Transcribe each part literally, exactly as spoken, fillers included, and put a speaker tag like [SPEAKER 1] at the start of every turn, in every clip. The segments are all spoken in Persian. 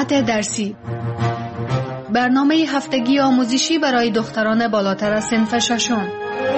[SPEAKER 1] ساعت درسی، برنامه هفتگی آموزشی برای دختران بالاتر از صنف ششم.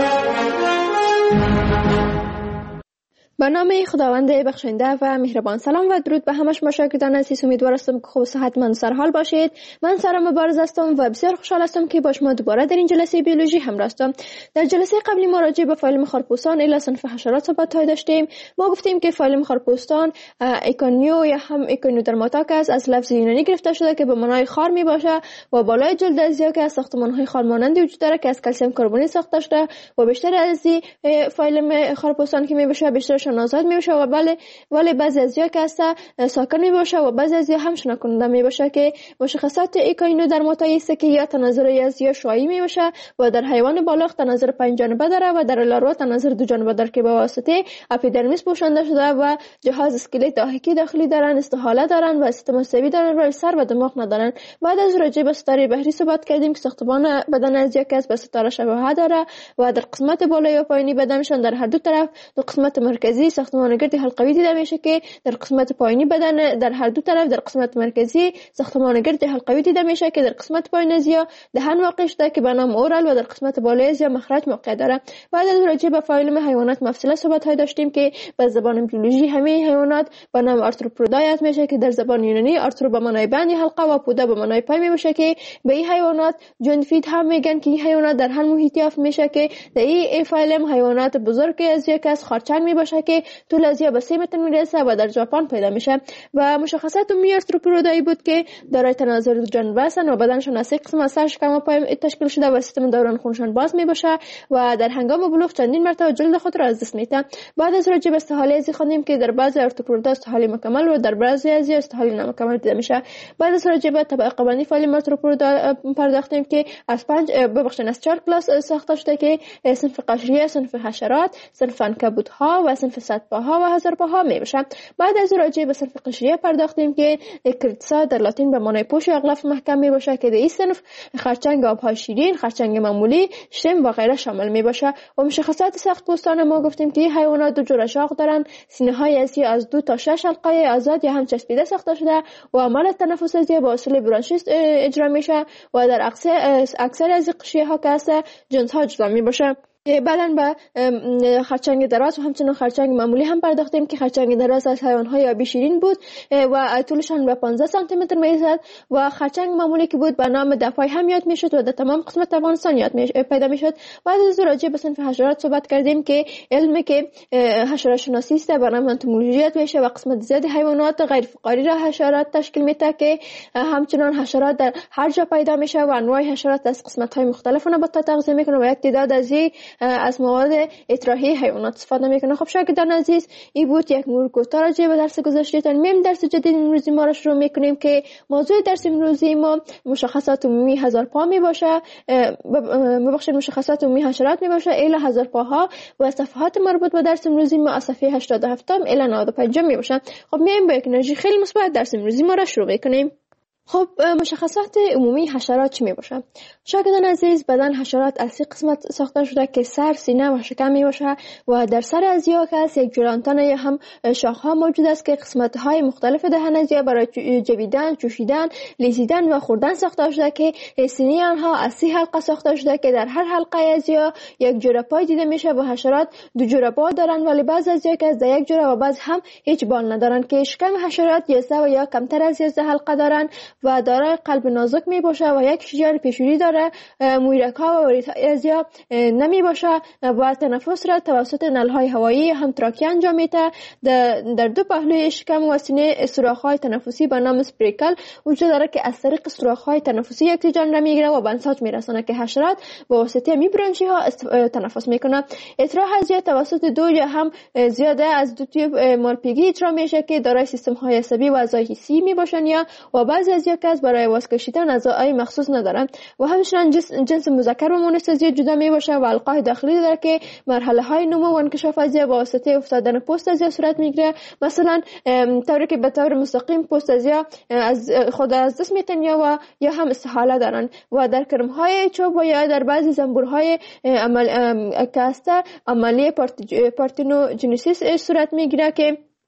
[SPEAKER 2] برنامه خداوند بخشنده و مهربان. سلام و درود به همه شما شاگردان عزیز. امیدوار هستم که خوب و صحتمند سر حال باشید. من سارا مبارز هستم و بسیار خوشحال هستم که با شما دوباره در این جلسه بیولوژی همراه هستم. در جلسه قبلی ما راجع به فایلم خارپوستان الی صنف حشرات صحبت داشتیم. ما گفتیم که فایلم خارپوستان ایکونیو یا هم ایکونیودرماتاکس از لفظ یونانی گرفته شده که به معنای خار می باشه و بالای جلد ازیا که از ساختمان‌های خار مانندی وجود داره که از کلسیم کربونی ساخته شده و بیشتر از این فایلم خارپوستان که می باشه بیشترش آزاد می باشه و بله ولی بعضی ازیا که هست ساکن می باشه و بعضی ازیا هم شنا کننده می باشه که مشخصات ایکونیودرماتایی است که یا تناظر ازیا شویی می باشه و در حیوان بالغ تناظر پنج جانبه داره و در لاروا تناظر دو جانبه داره که به واسطه اپیدرمیس پوشانده شده و جهاز اسکلت داخلی داخلی دارن، استحاله دارن و سیستم عصبی دارن و سر و دماغ ندارن. بعد از راجع به ستاره بحری صحبت کردیم که ساختمان بدن ازیا که به ستاره شباهت داره و در قسمت بالای و پایینی بدنشان در هر دو طرف دو قسمت مرکزی ساختمان گرد حلقوی دیده میشه که در قسمت پایینی بدن در هر دو طرف در قسمت مرکزی ساختمان گرد حلقوی دیده میشه که در قسمت پایین ازیا دهن واقع شده که به نام اورال و در قسمت بالای ازیا مخرج موقع داره. بعد از راجع به فایلم حیوانات مفصله صحبت های داشتیم که به زبان بیولوژی همه حیوانات به نام آرتروپودا یاد میشه که در زبان یونانی آرترو به معنای بند حلقه و پودا به معنای پای میشه که به این حیوانات جوینت هم میگن که این حیوانات در هر محیط یافت میشه که در این فایلم حیوانات بزرگ ازیا که از خرچنگ میباشه که طول ازیا به سه متر میرسه و در ژاپن پیدا میشه و مشخصات عمومی آرتروپودایی بود که دارای تناظر دو جانبه هستند و بدنشان از سه قسم از سر شکم و پای تشکیل شده و سیستم دوران خونشان باز میباشه و در هنگام بلوغ چندین مرتبه جلد خود را از دست میده. بعد از راجع به استحاله ازی خوندیم که در بعضی آرتروپودا استحاله مکمل و در بعضی ازیا استحاله نامکمل دیده میشه. بعد از راجع به طبقه بندی فایلم آرتروپودا پرداختیم که از پنج ببخشید از چهار کلاس ساخته شده که صنف قشریه، صنف حشرات، صنف عنکبوت‌ها و صنف صدپاها و هزارپاها می باشه. بعد از راجع به صنف قشریه پرداختیم که کریتسا در لاتین به معنای پوش یا غلاف محکم می باشه که در این صنف خرچنگ آبهای شیرین، خرچنگ معمولی، شم و غیره شامل می باشه. و مشخصات سخت پوستان ما گفتیم که حیوانات دو جور اشاق دارن، سینه های ازی از دو تا شش حلقه آزاد یا هم چسبیده ساخته شده و عمل تنفس ازی با وسیله برانشیست اجرا میشه و در اکثر اکثر از قشریه ها که هست جنس ها جدا می باشه. بعدن به خرچنگ دراز و همچنین خرچنگ معمولی هم پرداختیم که خرچنگ دراز از حیوان‌های آبی شیرین بود و طولشان به پانزده سانتی متر میرسد و خرچنگ معمولی که بود به نام دفای هم یاد میشد و در تمام قسمت افغانستان یاد می پیدا میشد. بعد از راجع به صنف حشرات صحبت کردیم که علمی که حشرات شناسی است به نام انتومولوژی یاد میشه و قسمت زیادی حیوانات غیر فقاری را حشرات تشکیل میده که همچنین حشرات در هر جا پیدا میشه و انواع حشرات از قسمت‌های مختلف نباتات تغذیه میکنه و یک تعداد از از مواد اطراحی حیوانات استفاده میکنه. خب شاگردان عزیز این بود یک مرور کوتاه راجع به درس گذشتهتان. میم درس جدید امروزی ما را شروع میکنیم که موضوع درس امروزی ما مشخصات عمومی هزارپا می باشه ببخشید مشخصات عمومی حشرات می باشه الی هزارپاها و صفحات مربوط به درس امروزی ما از صفحه هشتاد و هفت الی نود و پنج می باشه. خب میم با یک انرژی خیلی مثبت درس امروزی ما را شروع میکنیم. خب مشخصات عمومی حشرات چی می باشه؟ شاگردان عزیز بدن حشرات از سه قسمت ساخته شده که سر، سینه و شکم می باشه و در سر ازیا که از یک جولانتان یا هم شاخها موجود است که قسمت های مختلف دهن ازیا برای جویدن، جوشیدن، لیزیدن و خوردن ساخته شده که سینه آنها از سه حلقه ساخته شده که در هر حلقه ازیا یک جوره پای دیده میشه و حشرات دو جوره پا دارن ولی بعض ازیا که از یک جوره و بعض هم هیچ بال ندارن که شکم حشرات یازده و یا کمتر از یازده حلقه دارن و دارای قلب نازک می باشه و یک شجر پیشونی داره. مویرک‌ها و ریتازیا نمی باشه و تنفس را توسط نل‌های هوایی هم تراکی انجام میده. در دو پهلوی شکم و سینه سوراخ‌های تنفسی به نام اسپریکل وجود داره که از طریق سوراخ‌های تنفسی اکسیژن را میگیره و به انساج میرسونه که حشرات با واسطه میبرانچی ها تنفس میکنه. اطراح ازیا توسط دو یا هم زیاده از دو تیوب مالپیگی اجرا میشه که دارای سیستم‌های عصبی و اعضای حسی میباشن یا و بعضی ازیا که برای واس کشیدن اعضای مخصوص ندارن و همچنین جنس مذکر و مؤنث ازیا جدا می باشه و القای داخلی داره که مرحله های نمو و انکشاف ازیا با واسطه افتادن پوست ازیا صورت میگیره. مثلا طوری که به طور مستقیم پوست ازیا از خود از دست میتن یا و یا هم استحاله دارن و در کرم های چوب و یا در بعضی زنبورهای عمل کاسته عملیه پارتینوجنسیس صورت میگیره که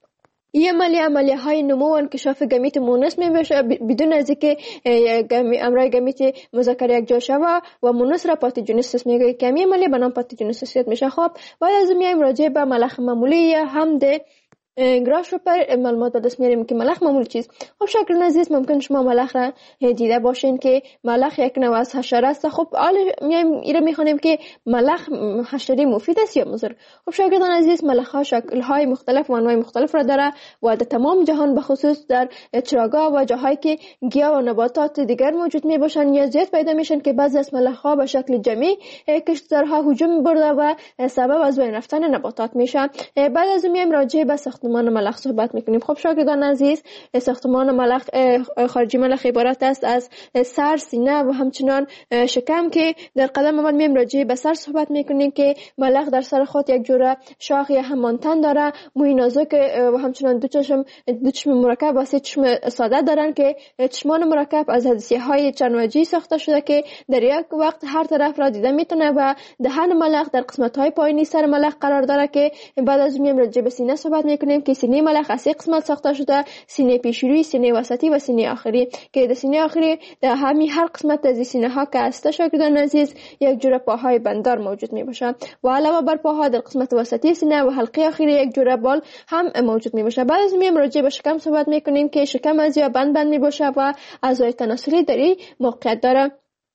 [SPEAKER 2] این عملیه عملیه های نمو و انکشاف گمیت مونس می باشه بدون از اینکه امرای گمیت مذکر یک جا شوه و مونس را پاتوژنیسیس میگه که این عملیه به نام پاتوژنیسیس میشه. خب بعد از میایم راجع به ملخ معمولی هم ده گراش رو پر معلومات به دست میاریم که ملخ معمولی چیز. خب شکل عزیز ممکن شما ملخ را دیده باشین که ملخ یک نوع از حشره است. خب حالا میایم ایره میخوانیم که ملخ حشره مفید است یا مضر. خب شاگردان عزیز ملخ ها شکل های مختلف و انواع مختلف را داره و در تمام جهان به خصوص در چراگاه و جاهایی که گیاه و نباتات دیگر موجود می باشن یا زیاد پیدا میشن که بعضی از ملخ ها به شکل جمعی کشتزارها هجوم میبرده و سبب از بین رفتن نباتات میشن. بعد از میایم راجع به ساختمان ملخ صحبت میکنیم. خب شاگردان عزیز ساختمان ملخ خارجی ملخ عبارت است از سر، سینه و همچنان شکم که در قدم اول میایم راجع به سر صحبت میکنیم که ملخ در سر خود یک جوره شاخ یا همان تن داره، موی نازک و همچنان دو چشم دو چشم مرکب و سه چشم ساده دارن که چشمان مرکب از حدثیه های چند وجهی ساخته شده که در یک وقت هر طرف را دیده میتونه و دهن ملخ در قسمت های پایینی سر ملخ قرار داره که بعد از میایم راجع به سینه صحبت میکنیم که سینه ملخ از سه قسمت ساخته شده: سینه پیشروی، سینه وسطی و سینه آخری که در سینه آخری در همین هر قسمت از سینه ها که است شاگردان عزیز یک جوره پاهای بندار موجود می باشه و علاوه بر پاها در قسمت وسطی سینه و حلقه آخری یک جوره بال هم موجود می باشه. بعد از میایم راجع به شکم صحبت میکنیم که شکم از یا بند بند می باشه و اعضای تناسلی در این موقعیت داره.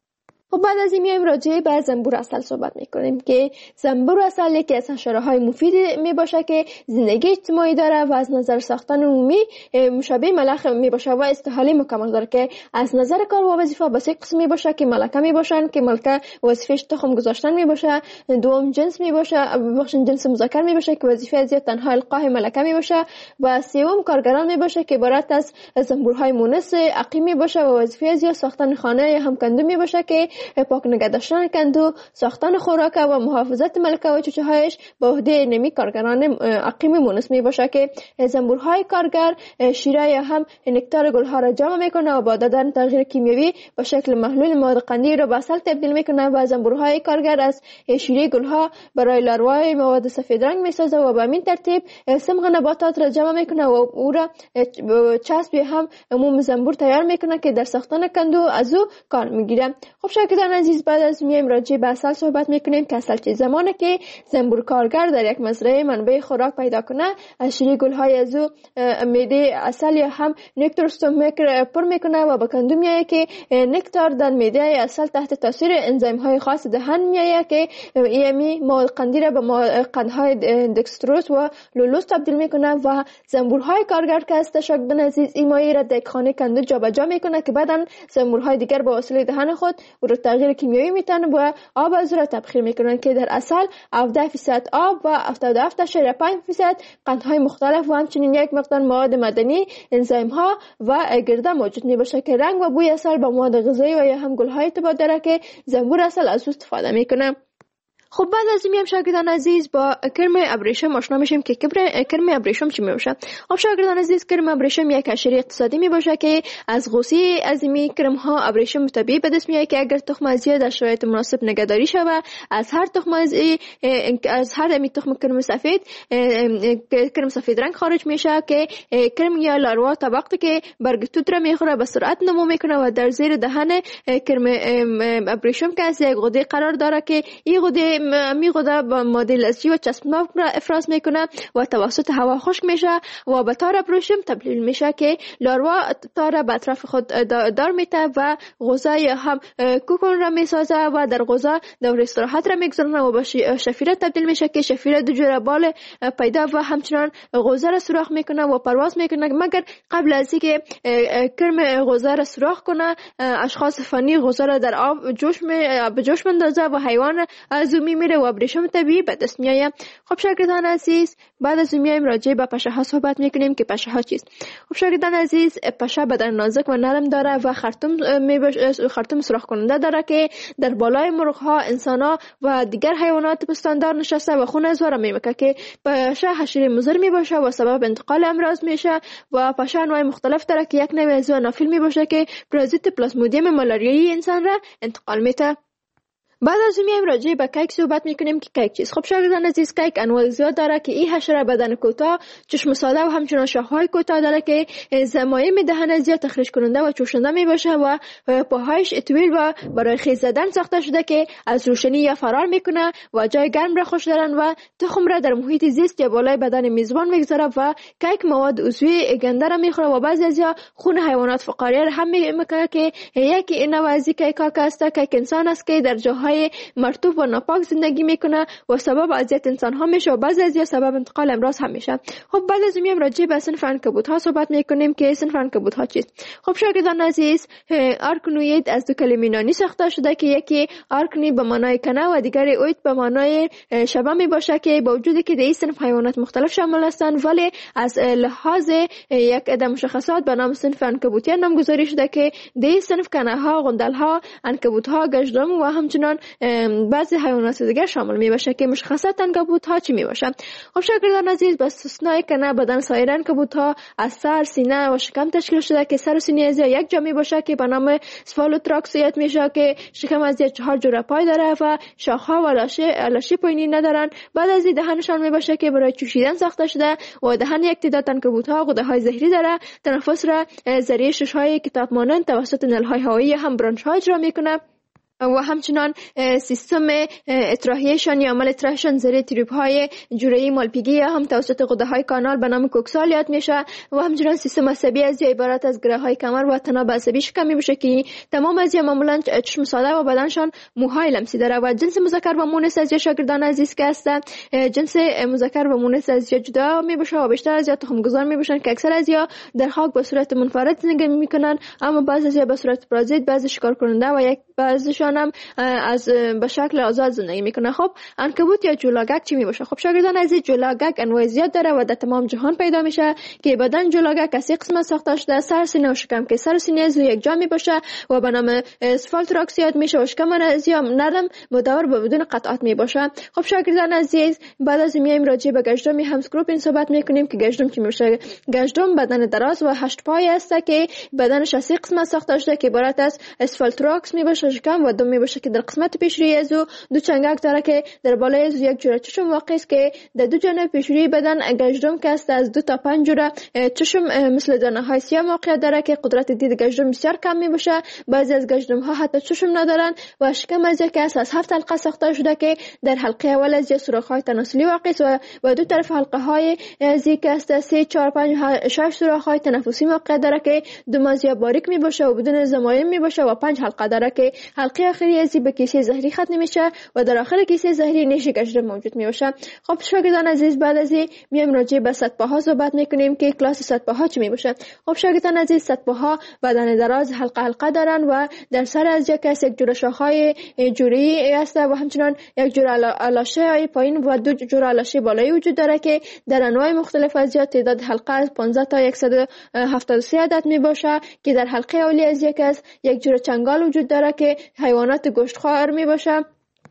[SPEAKER 2] و بعد از این میایم راجع به زنبور عسل صحبت میکنیم که زنبور عسل یکی از حشره های مفید می باشه که زندگی اجتماعی داره و از نظر ساختن عمومی مشابه ملخ می باشه و استحاله مکمل داره که از نظر کار و وظیفه به سه قسم می باشه که ملکه می باشن که ملکه وظیفه‌اش تخم گذاشتن می باشه، دوم جنس می باشه بخشن جنس مذکر می باشه که وظیفه از تنها القاء ملکه می باشه و سوم کارگران می باشه که عبارت از زنبورهای مونس عقیم می باشه و وظیفه از ساختن خانه یا هم کندو می باشه که پاک نگه داشتن کندو، ساختن خوراک و محافظت ملکه و چوچه هایش به عهده نمی کارگران عقیم مونس می باشه که زنبورهای کارگر شیره یا هم نکتار گلها را جمع میکنه و با دادن تغییر کیمیایی به شکل محلول مواد قندی را به عسل تبدیل میکنه و زنبورهای کارگر از شیره گلها برای لاروای مواد سفید رنگ میسازه و به همین ترتیب سمغ نباتات را جمع میکنه و او را چسب هم عموم زنبور تیار میکنه که در ساختن کندو از او کار میگیره. خب شاگردان عزیز بعد از میایم راجع به عسل صحبت میکنیم که عسل چه زمانه که زنبور کارگر در یک مزرعه منبع خوراک پیدا کنه از شیره گلهای از او معده عسل یا هم نکتار استومک پر میکنه و به کندو میایه که نکتار در معده عسل تحت تاثیر انزیم های خاص دهن میایه که ایمی مواد قندی را به قندهای دکستروز و لولوز تبدیل میکنه و زنبورهای کارگر که است شاگردان عزیز این مایه را در خانه کندو جابجا میکنه که بعداً زنبورهای دیگر با وسیله دهن خود او را تغییر کیمیایی میتن و آب از را تبخیر میکنن که در اصل هفده درصد آب و هفتاد و هفت ممیز پنج درصد قندهای مختلف و همچنین یک مقدار مواد معدنی، انزیم ها و گرده موجود میباشه که رنگ و بوی عسل با مواد غذایی و یا هم گلهای ارتباط داره که زنبور عسل از او استفاده میکنه. خب بعد از این میام شاگردان عزیز با کرم ابریشم آشنا میشیم که کرم ابریشم چی میباشه. خب شاگردان عزیز کرم ابریشم یک حشره اقتصادی میباشه که از غوصه عظیمی کرم ها ابریشم طبیعی به دست میاد که اگر تخم از در شرایط مناسب نگهداری شود از هر تخم از از هر امی تخم کرم سفید کرم سفید رنگ خارج میشه که کرم یا لاروا تا وقتی که برگ توت را میخوره به سرعت نمو میکنه و در زیر دهن کرم ابریشم که از یک غده قرار داره که این غده می غده با ماده لزجی و چسبناک را افراز میکنه و توسط هوا خشک میشه و به تار ابریشم تبدیل میشه که لاروا تار به اطراف خود دار میته و غوزه یا هم کوکون را میسازه و در غوزه دور استراحت را میگذارنه و به شفیره تبدیل میشه که شفیره دو جوره بال پیدا و همچنان غوزه را سوراخ میکنه و پرواز میکنه. مگر قبل از اینکه کرم غوزه را سوراخ کنه اشخاص فنی غوزه را در آب جوش می به جوش مندازه و حیوان از میره و ابریشم طبیعی به دست میآید. خب شاگردان عزیز بعد از میایم راجع به پشه ها صحبت میکنیم که پشه ها چیست. خب شاگردان عزیز پشه بدن نازک و نرم داره و خرطوم خرطوم سوراخ کننده داره که در بالای مرغ ها، انسان ها و دیگر حیوانات پستاندار نشسته و خون از واره میمکه که پشه حشره مضر میباشه و سبب انتقال امراض میشه و پشه انواع مختلف داره که یک نوع از آنافیل میباشه که پرازیت پلاسمودیم مالاریایی انسان را انتقال میده. بعد از میایم راجع به کیک صحبت میکنیم که کیک چیست. خب شاگردان عزیز، کیک انواع زیاد داره که این حشره بدن کوتاه، چشم ساده و همچنین شاخهای کوتاه داره که زمایم دهن از زیاد تخریش کننده و چوشنده میباشه و پاهایش طویل و برای خیز زدن ساخته شده که از روشنی یا فرار میکنه و جای گرم را خوش دارن و تخم را در محیط زیست یا بالای بدن میزبان میگذاره و کیک مواد عضوی گنده را میخوره و بعضی از یا خون حیوانات فقاریه را هم میکنه که یکی این نوع از کیک ها است کیک انسان است که در جاهای مرطوب و ناپاک زندگی میکنه و سبب اذیت انسان ها میشه و بعضی از یا سبب انتقال امراض هم میشه. خب بعد از میام راجع به صنف عنکبوت ها صحبت میکنیم که صنف عنکبوت ها چیست. خب شاگردان عزیز، آرکنوید از دو کلمه یونانی ساخته شده که یکی آرکنی به معنای کنه و دیگری اوید به معنای شبه می باشه که با وجودی که در این صنف حیوانات مختلف شامل هستند ولی از لحاظ یک عده مشخصات به نام صنف عنکبوتی نامگذاری شده که در این صنف کنه ها، غندل ها، عنکبوت ها، گژدم و همچنان بعضی حیوانات دیگر شامل می باشه که مشخصات عنکبوت ها چی می باشه. خب شاگردان عزیز، به استثنای کنه بدن سایر عنکبوت ها از سر، سینه و شکم تشکیل شده که سر و سینه از یک جا می باشه که به نام سفالوتراکسیت میشه که شکم از چهار جوره پای داره و شاخها و لاشه لاشه پایینی ندارن. بعد از این دهنشان می باشه که برای چوشیدن ساخته شده و دهن یک تعداد عنکبوت ها غده های زهری داره. تنفس را ذریعه شش های کتاب مانند توسط نل های هوایی هم برانش ها اجرا میکنه و همچنان سیستم اطراحیشان یا عمل اطراحشان زیر تریب های جوره مالپیگی یا هم توسط غده های کانال به نام کوکسالیات میشه و همچنان سیستم عصبی از یا عبارت از گره های کمر و تناب عصبی شکم میشه که تمام از یا معمولا چشم ساده و بدنشان موهای لمسی داره. و جنس مذکر و مؤنث از یا شاگردان عزیز که است، جنس مذکر و مؤنث از یا جدا میباشه و بیشتر از یا تخم گذار میباشن که اکثر از یا در خاک به صورت منفرد زندگی میکنن، اما بعض از یا به صورت پارازیت، بعض شکار کننده و یک بعضشان هم از به شکل آزاد زندگی میکنه. خب عنکبوت یا جولاگک چی میباشه؟ خب شاگردان عزیز، جولاگک انواع زیاد داره و در تمام جهان پیدا میشه که بدن جولاگک از یک قسمت ساخته شده، سر، سینه و شکم که سر و سینه از یک جا میباشه و به نام اسفالتراکسیات میشه و شکم از یا نرم مدور و بدون قطعات میباشه. خب شاگردان عزیز، بعد از میایم راجع به گژدم همسکروپین صحبت میکنیم که گژدم چی میشه. گژدم بدن دراز و هشت پای است که بدنش از یک قسمت ساخته شده که عبارت از اسفالتراکس میباشه، شکم و دم میباشه که در قسمت پیشروی از او دو چنگک داره که در بالای از یک جوره چشم واقع است که در دو جانب پیشروی بدن گژدم که است از دو تا پنج جوره چشم مثل دانه های سیاه موقعیت داره که قدرت دید گژدم بسیار کم میباشه. بعضی از گژدم ها حتی چشم ندارن و شکم از یک است از هفت حلقه ساخته شده که در حلقه اول از یک سوراخ های تناسلی واقع است و و دو طرف حلقه های از یک است سه چهار پنج شش سوراخ های تنفسی موقعیت داره که دو مازیا باریک میباشه و بدون زمایم میباشه و پنج حلقه داره که حلقه آخری از به کیسه زهری ختم میشه و در آخر کیسه زهری نیش گژدم موجود میباشه. خب شاگردان عزیز، بعد از این میایم راجع به صدپاها صحبت میکنیم که کلاس صدپاها چی میباشه. خب شاگردان عزیز، صدپاها بدن دراز حلقه حلقه دارن و در سر از یک کس یک جوره شاخهای جوری است و همچنان یک جوره لاشه های پایین و دو جوره لاشه بالایی وجود داره که در انواع مختلف از یا تعداد حلقه از پانزده تا صد و هفتاد و سه عدد میباشه که در حلقه اولی از یک از یک جوره چنگال وجود داره که حیوانات گوشتخوار می باشه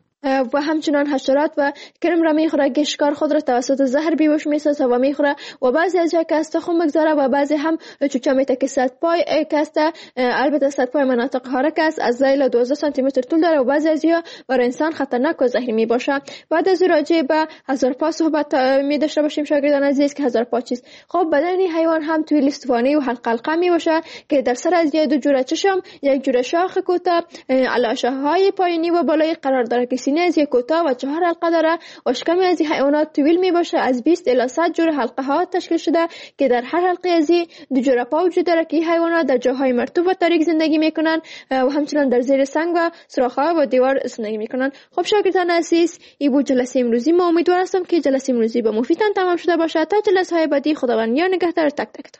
[SPEAKER 2] و همچنان حشرات و کرم را میخوره که شکار خود را توسط زهر بیهوش میسازه و میخوره و بعضی از جا که از تخم مگذاره و بعضی هم چوچه میته که صدپای کسته. البته صدپای مناطق حرک است، از زیل دوازده سانتی متر طول داره و بعضی از جا برای انسان خطرناک و زهری میباشه. بعد از راجع به هزار پا صحبت می داشته باشیم شاگردان عزیز که هزار پا چیست. خب بدن حیوان هم توی لیستوانی و حلقه حلقه میباشه که در سر از دو جوره چشم، یک جوره شاخ کوتاه، علاشه های پایینی و بالایی قرار داره که سینه از یک کوتاه و چهار حلقه داره و شکم از این حیوانات طویل می باشه. از بیست الی صد جوره حلقه ها تشکیل شده که در هر حلقه از این دو جوره پا وجود داره که این حیوانات در جاهای مرطوب و تاریک زندگی میکنن و همچنان در زیر سنگ و سوراخ‌ها و دیوار زندگی میکنن. خب شاگردان عزیز، این بود جلسه امروزی. ما امیدوار هستم که جلسه امروزی به مفیدتان تمام شده باشه. تا جلسه های بعدی، خداوند یا نگهدار تک تکتون.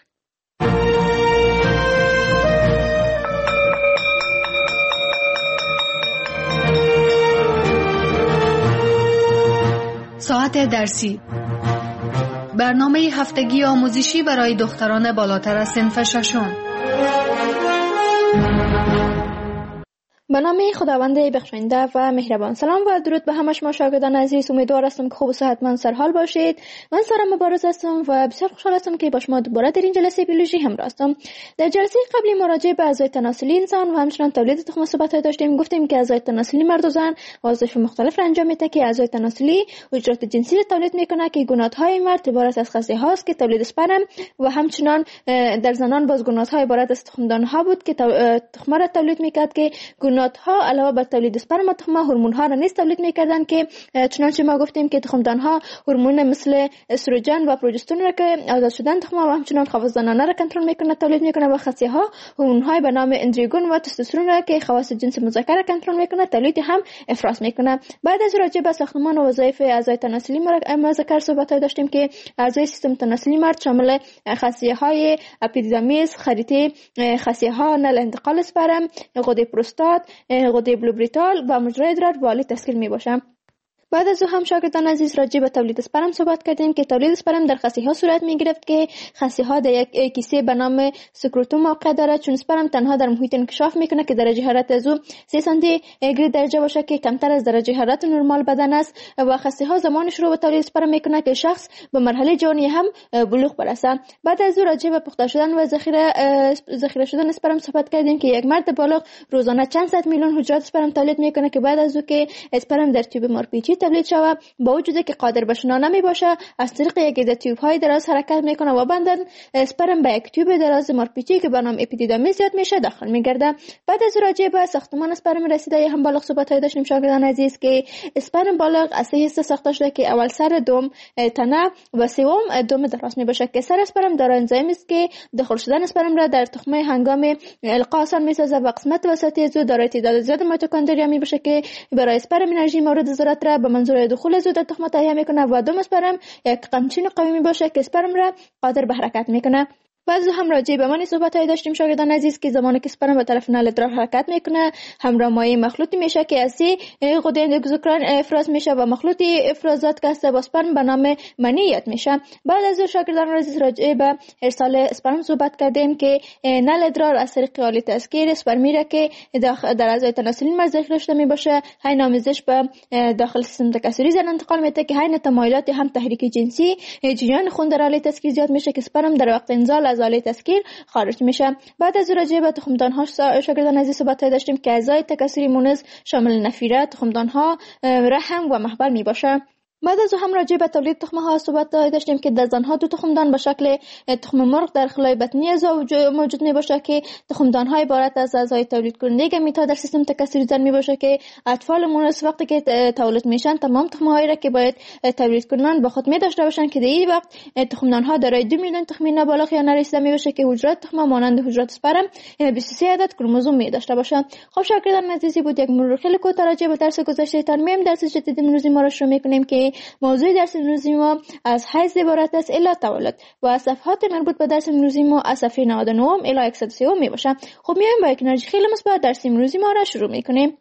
[SPEAKER 1] ساعت درسی، برنامه هفتگی آموزشی برای دختران بالاتر از صنف ششم.
[SPEAKER 2] به نام خداوند بخشنده و مهربان. سلام و درود به همه شما شاگردان عزیز. امیدوار هستم که خوب و صحتمند سرحال باشید. من سارا مبارز هستم و بسیار خوشحال هستم که با شما دوباره در این جلسه بیولوژی همراه هستم. در جلسه قبلی مراجعه به اعضای تناسلی انسان و همچنین تولید تخم صحبت داشتیم. گفتیم که اعضای تناسلی مرد و زن وظایف مختلف را انجام میده که اعضای تناسلی حجرات جنسی را تولید میکنه که گونات‌های مرد عبارت از خصیه هاست که تولید اسپرم و همچنین در زنان باز گونات‌ها عبارت از تخمدان‌ها بود که تخم را تولید میکرد که گونات‌ها علاوه بر تولید اسپرم و تخم هورمون‌ها را نیز تولید می‌کردن که چنانچه ما گفتیم که تخمدان‌ها هورمون مثل استروژن و پروژسترون را که آزاد شدن تخم و همچنین خواص را کنترل می‌کنه تولید می‌کنه و خصیه‌ها هورمون‌های به نام اندروژن و تستوسترون را که خواص جنس مذکر را کنترل می‌کنه تولید هم افراز می‌کنه. بعد از راجع به ساختمان و وظایف اعضای تناسلی ما ذکر صحبت داشتیم که اعضای سیستم تناسلی مرد شامل خصیه‌های اپیدیدامیس، خریطه خصیه‌ها نل انتقال اسپرم، غده پروستات، غده بلوبریتال و مجرای ادرار والی تشکیل می باشند. بعد از او هم شاگردان عزیز راجع به تولید اسپرم صحبت کردیم که تولید اسپرم در خصیه ها صورت می گرفت که خصیه ها در یک کیسه به نام سکروتوم موقع دارد. چون اسپرم تنها در محیط انکشاف میکنه که درجه حرارت از او سه سانتی گراد درجه باشه که کمتر از درجه حرارت نرمال بدن است و خصیه ها زمان شروع به تولید اسپرم میکنه که شخص به مرحله جانی هم بلوغ برسه. بعد از او راجع به پخته شدن و ذخیره ذخیره شدن اسپرم صحبت کردیم که یک مرد بالغ روزانه چند صد میلیون حجرات اسپرم تولید میکنه که بعد از او که اسپرم در تیوب مارپیچی تولید شود با وجودی که قادر به شنا نمی باشه از طریق یک عده تیوب های دراز حرکت میکنه و بعداً اسپرم به یک تیوب دراز مارپیچی که به نام اپیدیدامیس یاد میشه داخل میگرده. بعد از راجع به ساختمان اسپرم رسیده هم بالغ صحبت های داشتیم شاگردان عزیز که اسپرم بالغ از سه حصه ساخته شده که اول سر، دوم تنه و سوم دم دراز می باشه که سر اسپرم دارای انزیمی است که داخل شدن اسپرم را در تخمه هنگام القا آسان میسازه و قسمت وسطی از او دارای تعداد زیاد میتوکندریا می باشه که برای اسپرم انرژی مورد ضرورت را به منظور دخول از او در تخم تهیه میکنه و دوم اسپرم یک قمچین قوی می باشه که اسپرم را قادر به حرکت میکنه. بعد هم راجع به معنی صحبت های داشتیم شاگردان عزیز که زمانی که اسپرم به طرف نل ادرار حرکت میکنه همراه مایع مخلوطی میشه که از غده اندوکراین افراز میشه و مخلوط افرازات که است با اسپرم به نام منی یاد میشه. بعد از شاگردان عزیز راجع به ارسال اسپرم صحبت کردیم که نل ادرار از طریق آله تسکیر اسپرمی را که در اعضای تناسلی مرد ذخیره شده میباشه حین آمیزش به داخل سیستم تکثری زن انتقال میده که حین تمایلات هم تحریک جنسی جریان خون در آله تسکیر زیاد میشه که اسپرم در وقت انزال از آله تسکیر خارج میشه. بعد از راجع به تخمدان ها شاگردان عزیز صحبت داشتیم که اعضای تکثری مونز شامل نفیره، تخمدان ها، رحم و محبل می باشه. بعد از هم راجع به تولید تخم ها صحبت داشتیم که در زنها دو تخمدان به شکل تخم مرغ در خلای بطنی اعضا موجود می باشه که تخمدان های عبارت از اعضای تولید کننده گمیت ها در سیستم تکثری زن می باشه که اطفال مونس وقتی که تولید میشن تمام تخم هایی را که باید تولید کنن با خود می داشته باشن که در این وقت تخمدان ها دارای دو میلیون تخمین بالغ یا نرسیده می باشه که حجرات تخم مانند حجرات اسپرم یعنی بیست و سه عدد کروموزوم می داشته باشن. خب شاگردان عزیزی بود یک مرور خیلی کوتاه راجع به درس گذشته تان میم درس جدید امروز ما را شروع می‌کنیم که موضوع درس امروزی ما از حیض عبارت است الی تولد و صفحات مربوط به درس امروزی ما از صفحه نود و نه الی صد و سه می باشه. خب میایم با یک انرژی خیلی مثبت درس امروزی ما را شروع می‌کنیم.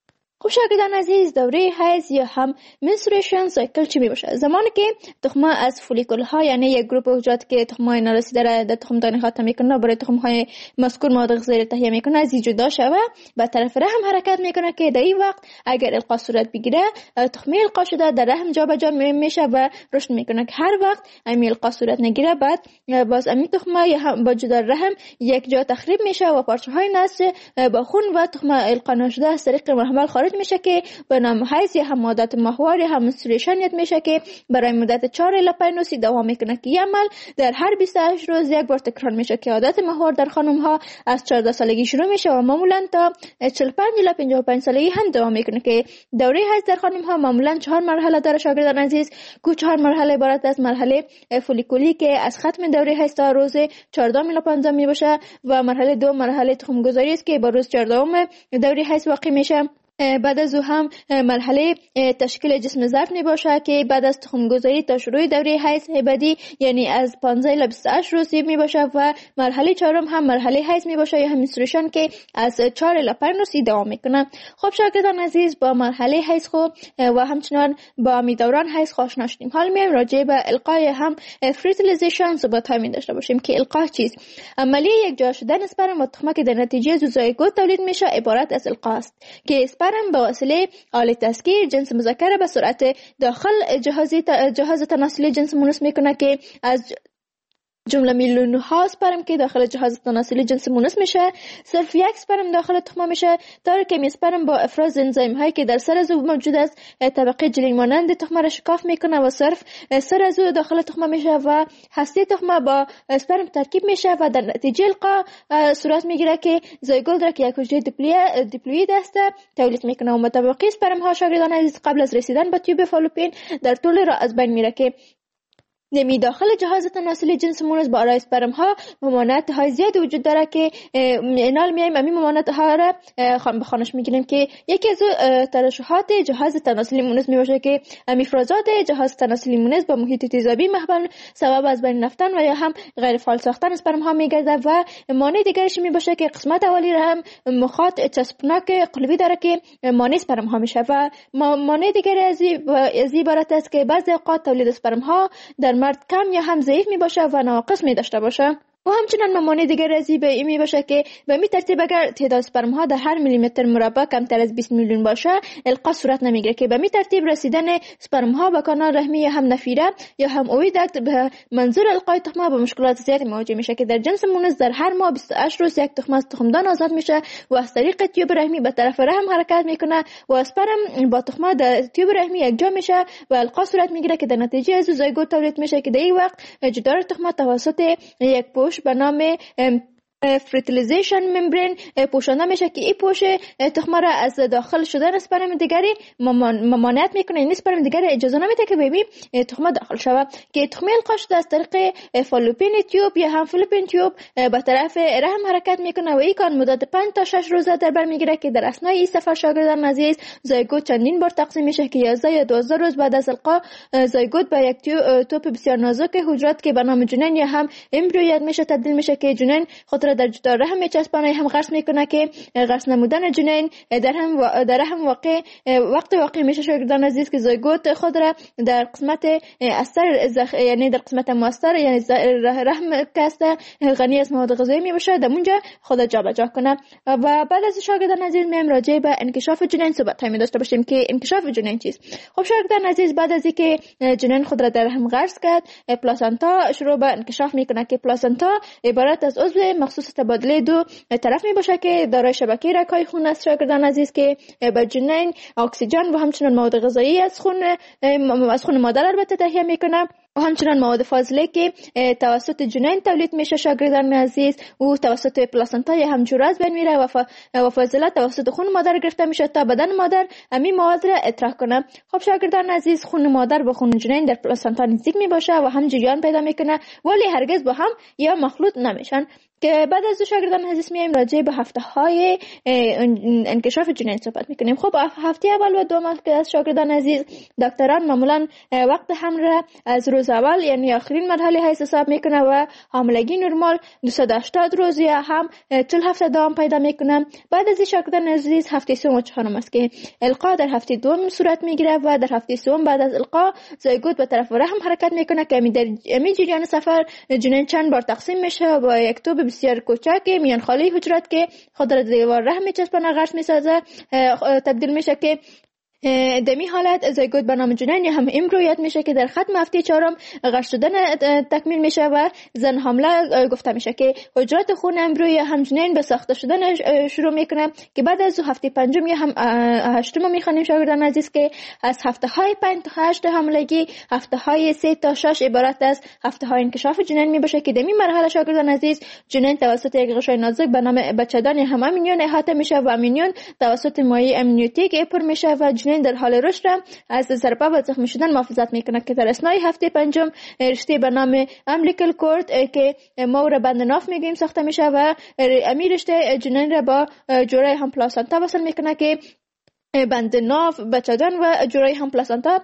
[SPEAKER 2] خب شاگردان عزیز دوره حیض یا هم منسترویشن سایکل چی می باشه؟ زمانی که تخم از فولیکول ها یعنی یک گروه حجرات که تخم های نارسیده را در تخمدان خاتم میکنه برای تخم های مذکور مواد غذایی تهیه میکنه از جدا شوه به طرف رحم حرکت میکنه که در این وقت اگر القا صورت بگیره تخمه القا شده در رحم جابجا میشه و رشد میکنه که هر وقت امی القا صورت نگیره بعد باز امی تخمه یا هم با جدا رحم یک جا تخریب میشه و پارچه های نسج با خون و تخم القا نشده از طریق محمل خارج میشه که به نام حیض یا هم عادت ماهوار یا هم منسترویشن یاد میشه که برای مدت چهار الی پنج روز دوام میکنه که این عمل در هر بیست و هشت روز یک بار تکرار میشه که عادت ماهوار در خانم ها از چهارده سالگی شروع میشه و معمولا تا چهل و پنج الی پنجاه و پنج سالگی هم دوام میکنه که دوره حیض در خانم ها معمولا چهار مرحله داره شاگردان عزیز که چهار مرحله عبارت از مرحله فولیکولی که از ختم دوره حیض تا روز چهارده الی پانزده می باشه و مرحله دو مرحله تخم گذاری است که با روز چهارده دوره حیض واقع میشه بعد از او هم مرحله تشکیل جسم ظرف می باشه که بعد از تخم گذاری تا شروع دوره حیض هبدی یعنی از پانزده الی بیست و هشت روز می باشه و مرحله چهارم هم مرحله حیض می باشه یا هم منسترویشن که از چهار الی پنج روز دوام میکنه. خب شاگردان عزیز، با مرحله حیض خو و همچنان با می دوران حیض آشنا شدیم. حال میایم راجع به القای هم فرتیلیزیشن صحبت های می داشته باشیم که القا چیست. عملیه یک جا شدن اسپرم و تخمه که در نتیجه زوزایگوت تولید میشه عبارت از القا است که اسپرم به وسیله آله تسکیر جنس مذکر به سرعت داخل جهازی جهاز تناسلی جنس مونس میکنه که از جمله میلیون ها اسپرم که داخل جهاز تناسلی جنس مونس میشه صرف یک اسپرم داخل تخمه میشه. طور که اسپرم با افراز انزیم هایی که در سر از او موجود است طبقه جلینگ مانند تخمه را شکاف میکنه و صرف سر از او داخل تخمه میشه و هسته تخمه با اسپرم ترکیب میشه و در نتیجه القا صورت میگیره که زایگوت را که یک حجره دیپلوید است تولید میکنه و متبقی اسپرم ها شاگردان عزیز قبل از رسیدن به تیوب فالوپین در طول راه از بین میره که نمی داخل جهاز تناسلی جنس مونس با آرای اسپرم ها ممانعت های زیاد وجود داره که اینال میایم امی ممانعت ها را خان بخانش میگیریم که یکی از ترشحات جهاز تناسلی مونس میباشه که امی افرازات جهاز تناسلی مونس با محیط تیزابی محبن سبب از بین رفتن و یا هم غیر فعال ساختن اسپرم ها میگرده و مانع دیگرش میباشه که قسمت اولی را هم مخاط چسبناک قلبی داره که مانع اسپرم ها میشه و مانع دیگری از عبارت است که بعضی اوقات تولید اسپرم ها در مرد کم یا هم ضعیف می باشه و ناقص می داشته باشه. و همچنان ممانع دیگر از این می باشه که به می ترتیب اگر تعداد اسپرم ها در هر میلیمتر مربع کمتر از بیست میلیون باشه القا صورت نمیگیره که به می ترتیب رسیدن اسپرم ها به کانال رحمی یا هم نفیره یا هم اویدکت به منظور القای تخمه با مشکلات زیادی مواجه میشه که در جنس مونس در هر ماه بیست و هشت روز یک تخمه از تخمدان آزاد میشه و از طریق تیوب رحمی به طرف رحم حرکت میکنه و اسپرم با تخمه در تیوب رحمی یکجا میشه و القا صورت میگیره که در نتیجه از زایگوت تولید میشه که در این وقت جدار تخمه توسط یک پوش به نام فرتیلیزیشن ممبرین پوشانده میشه که این پوش تخمه را از داخل شدن اسپرم دیگری ممانعت میکنه. این اسپرم دیگری اجازه نمیده که به این تخمه داخل شود که تخمه القا شده از طریق فالوپین تیوب یا هم فالوپین تیوب به طرف رحم حرکت میکنه و این کار مدت پنج تا شش روزه در بر میگیره که در اثنای این سفر شاگردان عزیز زایگوت چندین بار تقسیم میشه که یازده یا دوازده روز بعد از القا زایگوت به یک توپ بسیار نازک حجرات که به نام جنین یا هم امبریو میشه تبدیل میشه که جنین خود را در جدار رحم میچسبانه هم غرس میکنه که غرس نمودن جنین در هم و... در هم واقع وقت واقع میشه شاگردان عزیز که زایگوت خود را در قسمت اثر زخ... یعنی در قسمت مؤثر یعنی رحم کاسته غنی از مواد غذایی میباشه در اونجا خود جابجا کنه. و بعد از شاگردان عزیز میم راجع به انکشاف جنین صحبت می داشته باشیم که انکشاف جنین چیست. خب شاگردان عزیز بعد از اینکه جنین خود را در رحم غرس کرد پلاسنتا شروع به انکشاف میکنه که پلاسنتا عبارت از عضو مخصوص تبادله دو طرف می باشه که دارای شبکه رگ‌های خون است شاگردان عزیز که به جنین اکسیژن و همچنین مواد غذایی از خون از خون مادر البته تهیه میکنه و همچنین مواد فاضله که توسط جنین تولید میشه شاگردان عزیز او توسط پلاسنتا یا هم جوره از بین میره و, ف... و فاضله توسط خون مادر گرفته میشه تا بدن مادر امی مواد را اطراح کنه. خب شاگردان عزیز خون مادر با خون جنین در پلاسنتا نزدیک میباشه و هم جریان پیدا میکنه ولی هرگز با هم یا مخلوط نمیشن که بعد از شاگردان عزیز میایم راجع به هفته های انکشاف جنین صحبت میکنیم. خب هفته اول و دوم که از شاگردان عزیز دکتران معمولا وقت حمل را از روز اول یعنی آخرین مرحله حیض حساب میکنه و حاملگی نرمال دویست و هشتاد روز یا هم چهل هفته دوام پیدا میکنه. بعد از شاگردان عزیز هفته سوم و چهارم است که القا در هفته دوم صورت میگیره و در هفته سوم بعد از القا زایگوت به طرف رحم حرکت میکنه که می در می جریان سفر جنین چند بار تقسیم میشه با یک توپ بسیار کوچک میان خالی حجرات که خود را دیوار رحم میچسبانه غرس میسازه تبدیل میشه که دمی حالت زایگوت به نام جنین یا هم امبریو میشه که در ختم هفته چهارم غرس شدن تکمیل میشه و زن حامله گفته میشه که حجرات خون امبریو هم جنین به ساخته شدن شروع میکنه که بعد از هفته پنجم یا هم هشتم میخوانیم شاگردان عزیز که از هفته های پنج تا هشت حاملگی هفته های سه تا شش عبارت از هفته های انکشاف جنین میباشه که دمی مرحله شاگردان عزیز جنین توسط یک غشای نازک به نام بچه‌دان یا هم امینیون احاطه میشه و امینیون توسط مایع امنیوتیک پر میشه و جنین در حال رشد از ضربه و زخمی شدن محافظت میکنه که در اثنای هفته پنجم رشته به نام امبلیکال کورد که ما را بند ناف میگیم ساخته میشه و امیر رشته جنین را با جوره هم پلاسنتا وصل میکنه که بند ناف، بچه‌جان و جورای هم پلاسانتا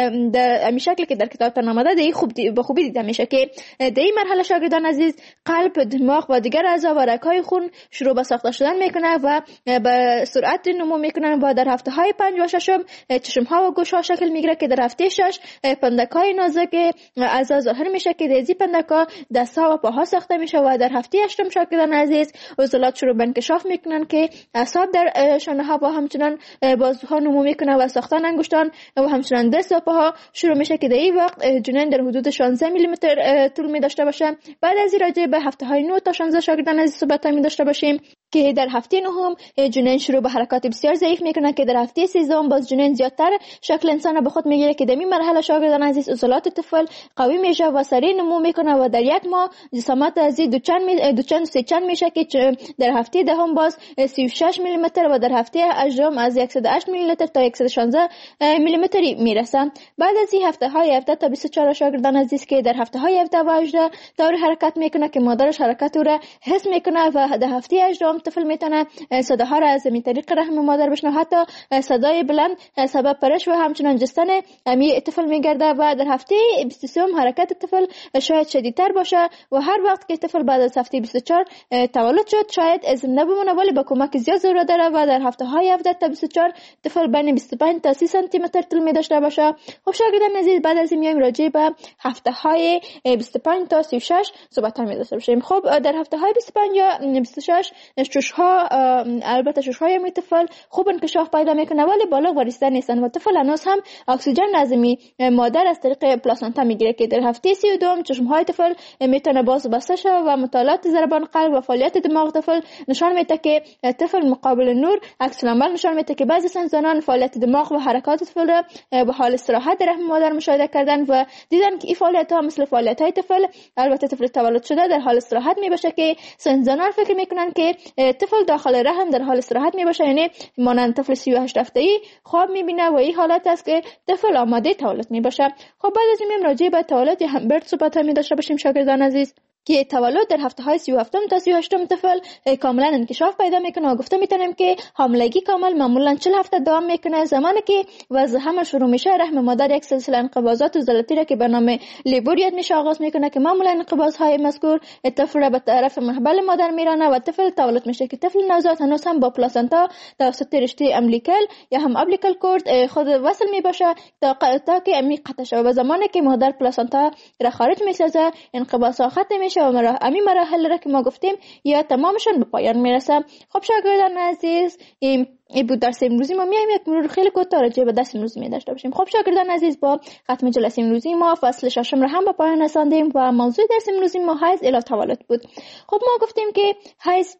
[SPEAKER 2] در این شکل که در کتابتان آمده دی خوب دی به خوبی دیده میشه که در این مرحله شاگردان عزیز قلب، دماغ و دیگر اعضا و رگ‌های خون شروع به ساخته شدن میکنه و به سرعت نمو میکنن و در هفته های پنج و ششم چشم ها و گوش ها شکل میگیره که در هفته شش پندک های نازک اعضا ظاهر میشه که در پندک ها دست ها و پاها ساخته میشه و در هفته هشتم شاگردان عزیز عضلات شروع به انکشاف میکنن که اعصاب در شانه ها و همچنان بازوها نمو میکنه و ساختن انگشتان و همچنان دست و پاها شروع میشه که در این وقت جنین در حدود شانزده میلی متر طول می داشته باشه. بعد از این راجع به هفته های نه تا شانزده شاگردان عزیز صحبت می داشته باشیم که در هفته نهم جنین شروع به حرکات بسیار ضعیف میکنه که در هفته سیزدهم باز جنین زیادتر شکل انسان به خود میگیره که در این مرحله شاگردان عزیز عضلات طفل قوی میشه و سریع نمو میکنه و در یک ماه جسامت از دو چند می دو چند سه چند میشه که در هفته دهم باز سی و شش میلی متر و در هفته هجدهم از صد و هشت میلی متر تا صد و شانزده میلی متری میرسه. بعد از این هفته های هفده تا بیست و چهار شاگردان عزیز که در هفته های هفده و هجده طور حرکت میکنه که مادرش حرکت او را حس میکنه و در هفته هجدهم طفل میتونه صداها را از این طریق رحم مادر بشنوه، حتی صدای بلند سبب پرش و همچنان جستن امی طفل میگرده و در هفته بیست و سه حرکت طفل شاید شدیدتر باشه و هر وقت که طفل بعد از هفته بیست و چهار تولد شد شاید زنده بمونه ولی با کمک زیاد ضرورت داره و در هفته های هفده تا بیست و چهار طفل بین بیست و پنج تا سی سانتی متر طول می داشته باشه. خب شاگردان عزیز بعد از این میایم راجع به هفته های بیست و پنج تا سی و شش صحبت می داشته باشیم. خب در هفته های بیست و پنج یا بیست و شش شش ها البته شش های می طفل خوب انکشاف پیدا میکنه ولی بالغ و رسیده نیستن و طفل هنوز هم اکسیژن لازمی مادر از طریق پلاسنتا میگیره که در هفته سی و دو چشم های طفل میتونه باز و بسته شه و مطالعات ضربان قلب و فعالیت دماغ طفل نشان میده که طفل مقابل نور عکس العمل نشان میده که بعضی زنان فعالیت دماغ و حرکات طفل را به حال استراحت در رحم مادر مشاهده کردن و دیدن که این فعالیت ها مثل فعالیت های طفل البته طفل تولد شده در حال استراحت میباشه که زنان فکر میکنن که طفل داخل رحم در حال استراحت میباشه، یعنی مانند طفل سی و هشت هفته‌ای خواب میبینه و این حالت است که طفل آماده تولد میباشه. خب بعد از این راجع به تولد همبرد صحبت می داشته باشیم شاگردان عزیز که تولد در هفته های سی و هفتم تا سی و هشتم طفل کاملا انکشاف پیدا میکنه و گفته میتونیم که حاملگی کامل معمولا چهل هفته دوام میکنه. زمانی که وضع حمل شروع میشه رحم مادر یک سلسله انقباضات عضلاتی را که به نام لیبوریت میشه آغاز میکنه که معمولا انقباض های مذکور طفل را به طرف محبل مادر میرانه و طفل تولد میشه که طفل نوزاد هنوز هم با پلاسنتا توسط رشته امبلیکال یا هم ابلیکال کورد خود وصل میباشه تا تا که امی قطع شه و زمانی که مادر پلاسنتا را خارج میسازه انقباض ختم میشه و مرا امی مراحل را که ما گفتیم یا تمامشون به پایان میرسه. خب شاگردان عزیز این ای بود درس امروزی ما. میایم یک مرور خیلی کوتاه راجع به درس امروزی می داشته باشیم. خب شاگردان عزیز با ختم جلسه امروزی ما فصل ششم را هم به پایان رساندیم و موضوع درس امروزی ما حیض الی تولد بود. خب ما گفتیم که حیض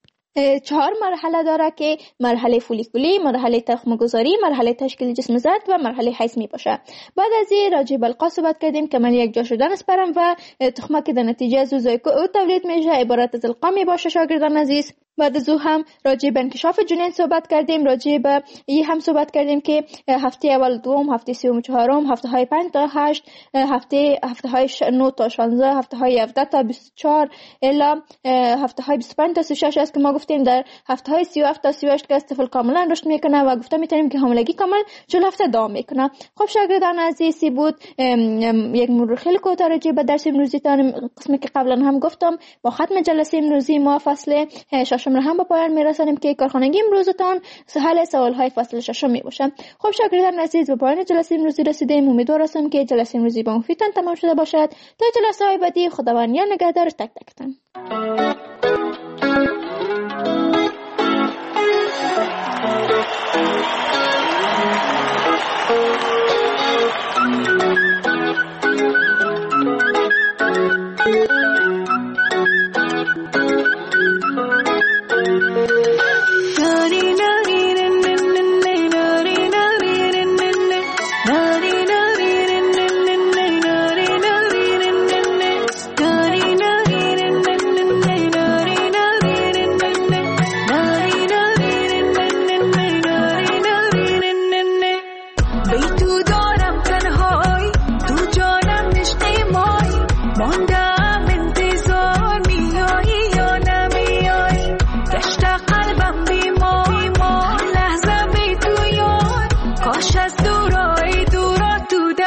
[SPEAKER 2] چهار مرحله داره که مرحله فولیکولی، مرحله تخم گذاری، مرحله تشکیل جسم زرد و مرحله حیض می باشه. بعد از این راجع به القا صحبت کردیم که من یک جا شدن اسپرم و تخمه که در نتیجه از زایگوت او تولید میشه عبارت از القا می باشه شاگردان عزیز. بعد از او هم راجع به انکشاف جنین صحبت کردیم، راجع به این هم صحبت کردیم که هفته اول دوم، هفته سوم چهارم، هفته های پنج تا هشت، هفته هفته های نه تا شانزده، هفته های هفده تا بیست و چهار الی هفته های بیست و پنج تا سی و شش است که ما گفتیم در هفته های سی و هفت تا سی و هشت که طفل کاملا رشد میکنه و گفتم میتونیم که حاملگی کامل چهل هفته دوام میکنه. خب شاگردان عزیزی بود یک مرور خیلی کوتاه راجع به درس امروزی تان قسمی که قبلا هم گفتم. با ختم جلسه امروزی ما فصل ششم را هم به پایان میرسانیم که کارخانگی امروزتان حل سوال های فصل ششم می باشه. خب شاگردان عزیز به پایان جلسه امروزی رسیدیم. امیدوار هستم که جلسه امروزی با مفیدتان تمام شده باشد. تا جلسه های بعدی خداوند نگهدار تک تکتان.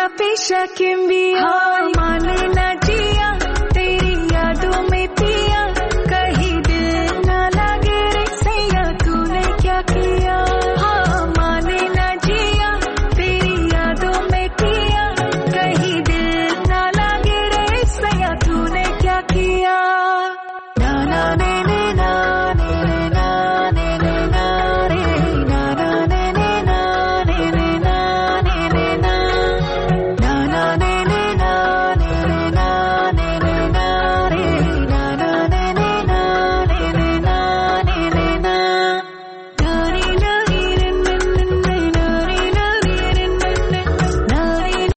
[SPEAKER 3] پیشکیم بیا مانی